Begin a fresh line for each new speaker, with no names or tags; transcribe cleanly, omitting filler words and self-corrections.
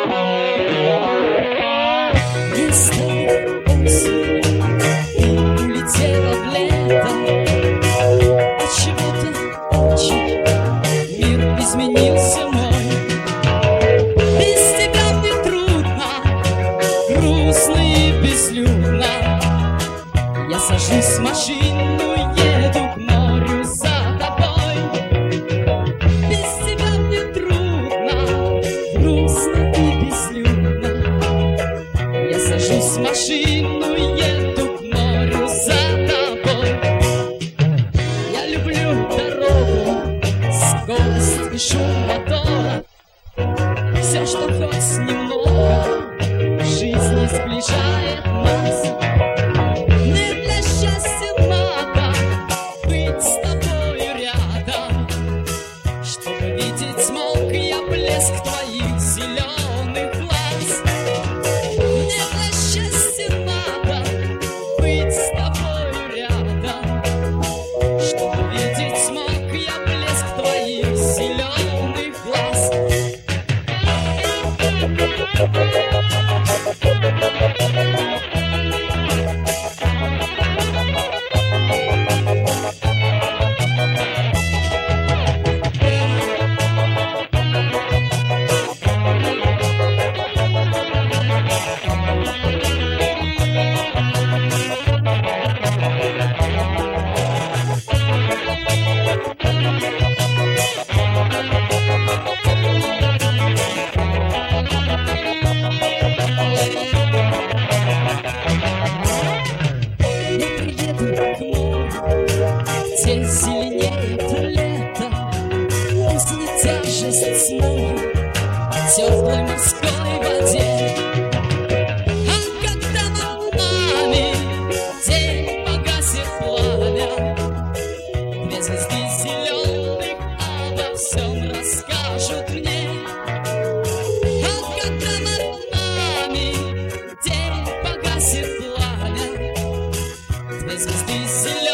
Не стоит осень и улетела в лето. Отчего-то очень мир изменился мой. Без тебя мне трудно, грустно и безлюдно. Я сажусь в машину, еду к морю за тобой. Без тебя мне трудно, грустно и безлюдно. Я сажусь в машину, еду к морю за тобой. Я люблю дорогу, скорость и шум мотора. Все, что хоть немного в жизни сближает нас. Мне для счастья надо быть с тобою рядом, чтобы видеть смог я блеск твоих зеленых глаз. Мне для счастья надо быть с тобою рядом, чтобы видеть смог я блеск твоих зеленых глаз. Где зеленеет лето, если тяжесть снова в теплой морской воде. А когда над нами день погасит пламя, две звезды зеленых обо всем расскажут мне. А когда над нами день погасит пламя, две звезды зеленых